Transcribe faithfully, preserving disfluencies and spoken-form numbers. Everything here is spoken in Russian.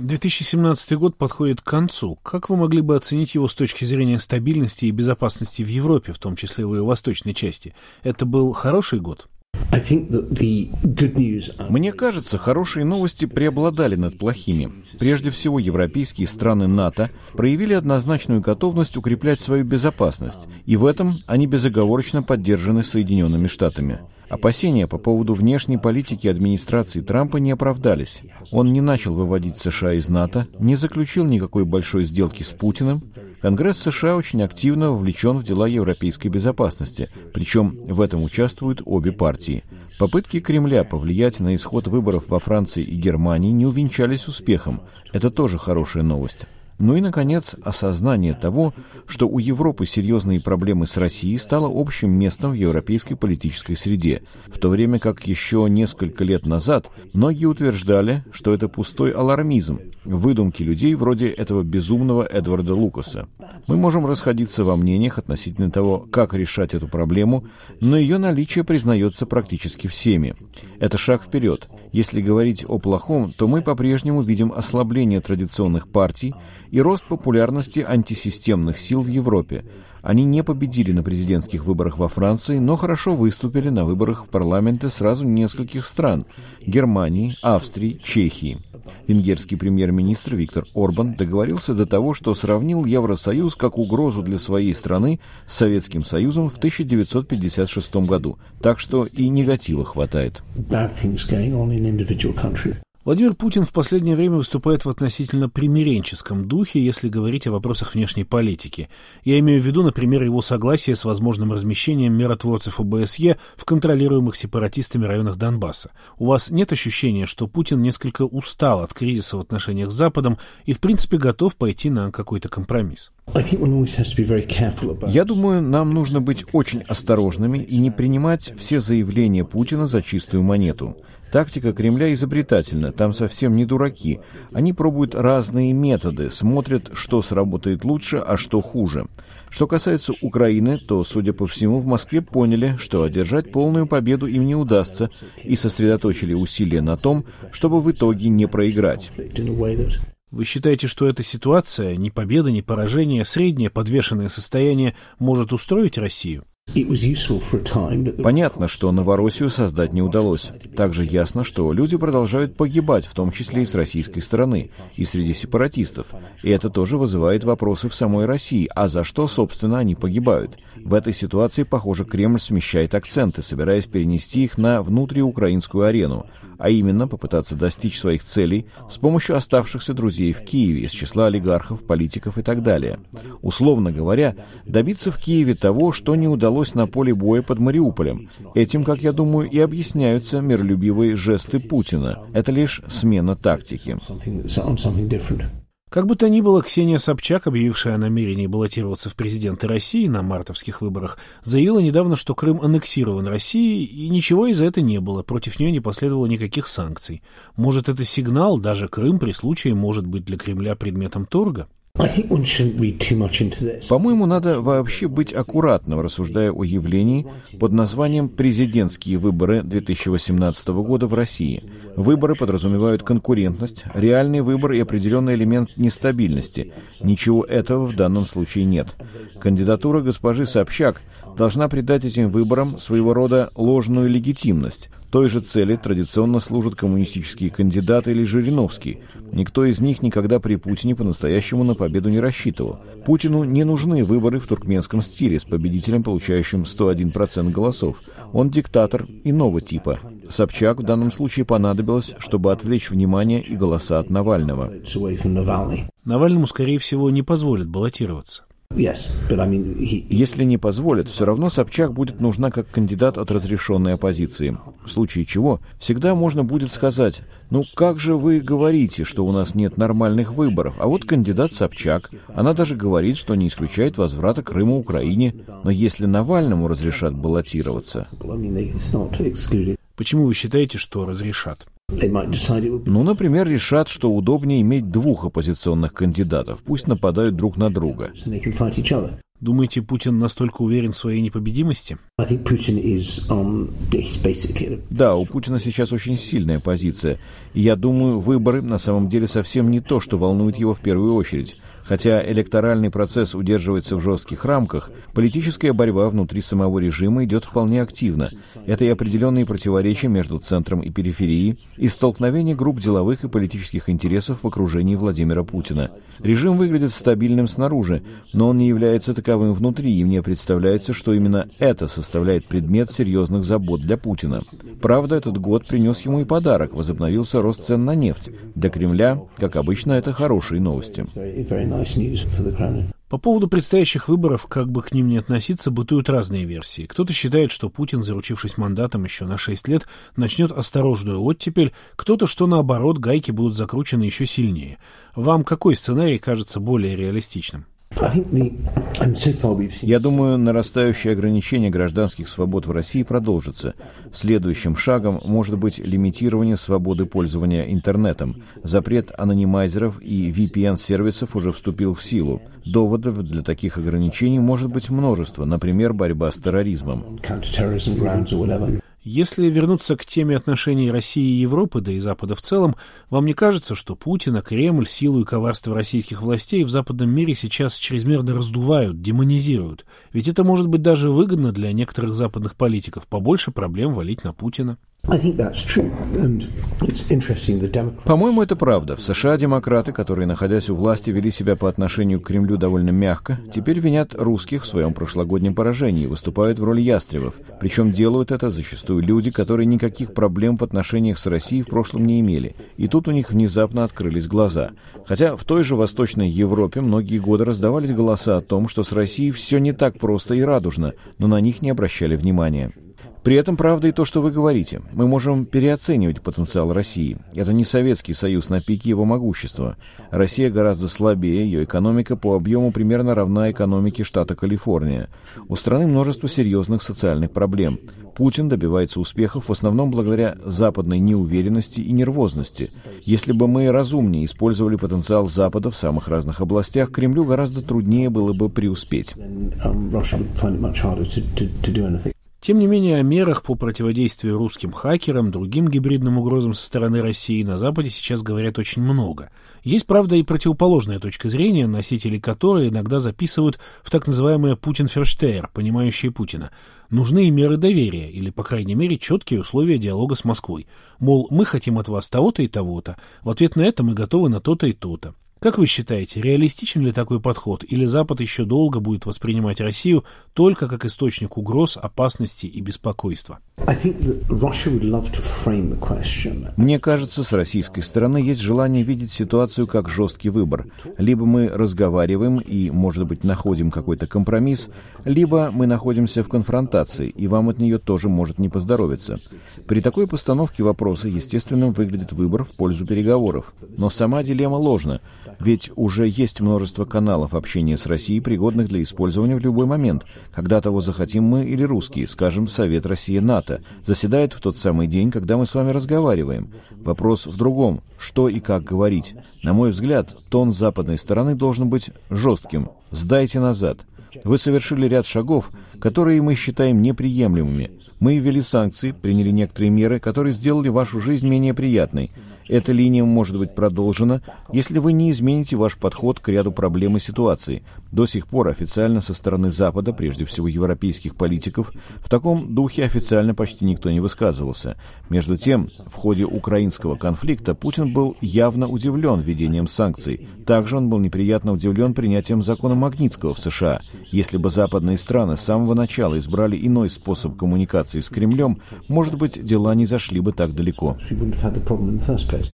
две тысячи семнадцатый год подходит к концу. Как вы могли бы оценить его с точки зрения стабильности и безопасности в Европе, в том числе в ее восточной части? Это был хороший год? Мне кажется, хорошие новости преобладали над плохими. Прежде всего, европейские страны НАТО проявили однозначную готовность укреплять свою безопасность, и в этом они безоговорочно поддержаны Соединенными Штатами. Опасения по поводу внешней политики администрации Трампа не оправдались. Он не начал выводить США из НАТО, не заключил никакой большой сделки с Путиным. Конгресс США очень активно вовлечен в дела европейской безопасности, причем в этом участвуют обе партии. Попытки Кремля повлиять на исход выборов во Франции и Германии не увенчались успехом. Это тоже хорошая новость. Ну и, наконец, осознание того, что у Европы серьезные проблемы с Россией, стало общим местом в европейской политической среде, в то время как еще несколько лет назад многие утверждали, что это пустой алармизм, выдумки людей вроде этого безумного Эдварда Лукаса. Мы можем расходиться во мнениях относительно того, как решать эту проблему, но ее наличие признается практически всеми. Это шаг вперед. Если говорить о плохом, то мы по-прежнему видим ослабление традиционных партий и рост популярности антисистемных сил в Европе. Они не победили на президентских выборах во Франции, но хорошо выступили на выборах в парламенты сразу нескольких стран – Германии, Австрии, Чехии. Венгерский премьер-министр Виктор Орбан договорился до того, что сравнил Евросоюз как угрозу для своей страны с Советским Союзом в тысяча девятьсот пятьдесят шестом году. Так что и негатива хватает. Владимир Путин в последнее время выступает в относительно примиренческом духе, если говорить о вопросах внешней политики. Я имею в виду, например, его согласие с возможным размещением миротворцев о бэ эс е в контролируемых сепаратистами районах Донбасса. У вас нет ощущения, что Путин несколько устал от кризиса в отношениях с Западом и, в принципе, готов пойти на какой-то компромисс? Я думаю, нам нужно быть очень осторожными и не принимать все заявления Путина за чистую монету. Тактика Кремля изобретательна, там совсем не дураки. Они пробуют разные методы, смотрят, что сработает лучше, а что хуже. Что касается Украины, то, судя по всему, в Москве поняли, что одержать полную победу им не удастся, и сосредоточили усилия на том, чтобы в итоге не проиграть. Вы считаете, что эта ситуация, ни победа, ни поражение, среднее подвешенное состояние, может устроить Россию? Понятно, что Новороссию создать не удалось. Также ясно, что люди продолжают погибать, в том числе и с российской стороны, и среди сепаратистов. И это тоже вызывает вопросы в самой России. А за что, собственно, они погибают? В этой ситуации, похоже, Кремль смещает акценты, собираясь перенести их на внутриукраинскую арену, а именно попытаться достичь своих целей с помощью оставшихся друзей в Киеве из числа олигархов, политиков и так далее. Условно говоря, добиться в Киеве того, что не удалось на поле боя под Мариуполем. Этим, как я думаю, и объясняются миролюбивые жесты Путина. Это лишь смена тактики. Как бы то ни было, Ксения Собчак, объявившая о намерении баллотироваться в президенты России на мартовских выборах, заявила недавно, что Крым аннексирован Россией, и ничего из-за этого не было, против нее не последовало никаких санкций. Может, это сигнал, даже Крым при случае может быть для Кремля предметом торга? По-моему, надо вообще быть аккуратным, рассуждая о явлении под названием «президентские выборы две тысячи восемнадцатого года в России». Выборы подразумевают конкурентность, реальный выбор и определенный элемент нестабильности. Ничего этого в данном случае нет. Кандидатура госпожи Собчак должна придать этим выборам своего рода ложную легитимность. Той же цели традиционно служат коммунистические кандидаты или Жириновский. Никто из них никогда при Путине по-настоящему на победу не рассчитывал. Путину не нужны выборы в туркменском стиле с победителем, получающим сто один процент голосов. Он диктатор иного типа. Собчак в данном случае понадобилось, чтобы отвлечь внимание и голоса от Навального. Навальному, скорее всего, не позволят баллотироваться. Если не позволят, все равно Собчак будет нужна как кандидат от разрешенной оппозиции. В случае чего, всегда можно будет сказать: ну как же вы говорите, что у нас нет нормальных выборов, а вот кандидат Собчак. Она даже говорит, что не исключает возврата Крыма Украине. Но если Навальному разрешат баллотироваться... Почему вы считаете, что разрешат? Ну, например, решат, что удобнее иметь двух оппозиционных кандидатов. Пусть нападают друг на друга. Думаете, Путин настолько уверен в своей непобедимости? Да, у Путина сейчас очень сильная позиция. И я думаю, выборы на самом деле совсем не то, что волнует его в первую очередь. Хотя электоральный процесс удерживается в жестких рамках, политическая борьба внутри самого режима идет вполне активно. Это и определенные противоречия между центром и периферией, и столкновение групп деловых и политических интересов в окружении Владимира Путина. Режим выглядит стабильным снаружи, но он не является таковым внутри, и мне представляется, что именно это составляет предмет серьезных забот для Путина. Правда, этот год принес ему и подарок, возобновился рост цен на нефть. Для Кремля, как обычно, это хорошие новости. По поводу предстоящих выборов, как бы к ним ни относиться, бытуют разные версии. Кто-то считает, что Путин, заручившись мандатом еще на шесть лет, начнет осторожную оттепель, кто-то, что наоборот, гайки будут закручены еще сильнее. Вам какой сценарий кажется более реалистичным? Я думаю, нарастающее ограничение гражданских свобод в России продолжится. Следующим шагом может быть лимитирование свободы пользования интернетом. Запрет анонимайзеров и ви пи эн-сервисов уже вступил в силу. Доводов для таких ограничений может быть множество, например, борьба с терроризмом. Если вернуться к теме отношений России и Европы, да и Запада в целом, вам не кажется, что Путин, Кремль, силу и коварство российских властей в западном мире сейчас чрезмерно раздувают, демонизируют? Ведь это может быть даже выгодно для некоторых западных политиков, побольше проблем валить на Путина. По-моему, это правда. В США демократы, которые, находясь у власти, вели себя по отношению к Кремлю довольно мягко, теперь винят русских в своем прошлогоднем поражении и выступают в роли ястребов. Причем делают это зачастую люди, которые никаких проблем в отношениях с Россией в прошлом не имели. И тут у них внезапно открылись глаза. Хотя в той же Восточной Европе многие годы раздавались голоса о том, что с Россией все не так просто и радужно, но на них не обращали внимания. При этом правда и то, что вы говорите. Мы можем переоценивать потенциал России. Это не Советский Союз на пике его могущества. Россия гораздо слабее, ее экономика по объему примерно равна экономике штата Калифорния. У страны множество серьезных социальных проблем. Путин добивается успехов в основном благодаря западной неуверенности и нервозности. Если бы мы разумнее использовали потенциал Запада в самых разных областях, Кремлю гораздо труднее было бы преуспеть. Тем не менее, о мерах по противодействию русским хакерам, другим гибридным угрозам со стороны России на Западе сейчас говорят очень много. Есть, правда, и противоположная точка зрения, носители которой иногда записывают в так называемое «Путин-ферштейр», понимающие Путина. Нужны меры доверия, или, по крайней мере, четкие условия диалога с Москвой. Мол, мы хотим от вас того-то и того-то, в ответ на это мы готовы на то-то и то-то. Как вы считаете, реалистичен ли такой подход, или Запад еще долго будет воспринимать Россию только как источник угроз, опасности и беспокойства? Мне кажется, с российской стороны есть желание видеть ситуацию как жесткий выбор. Либо мы разговариваем и, может быть, находим какой-то компромисс, либо мы находимся в конфронтации, и вам от нее тоже может не поздоровиться. При такой постановке вопроса естественным выглядит выбор в пользу переговоров. Но сама дилемма ложна. Ведь уже есть множество каналов общения с Россией, пригодных для использования в любой момент, когда того захотим мы или русские, скажем, Совет Россия-НАТО, заседает в тот самый день, когда мы с вами разговариваем. Вопрос в другом, что и как говорить. На мой взгляд, тон западной стороны должен быть жестким. «Сдайте назад». Вы совершили ряд шагов, которые мы считаем неприемлемыми. Мы ввели санкции, приняли некоторые меры, которые сделали вашу жизнь менее приятной. Эта линия может быть продолжена, если вы не измените ваш подход к ряду проблем и ситуаций. До сих пор официально со стороны Запада, прежде всего европейских политиков, в таком духе официально почти никто не высказывался. Между тем, в ходе украинского конфликта Путин был явно удивлен введением санкций. Также он был неприятно удивлен принятием закона Магнитского в США. Если бы западные страны с самого начала избрали иной способ коммуникации с Кремлем, может быть, дела не зашли бы так далеко.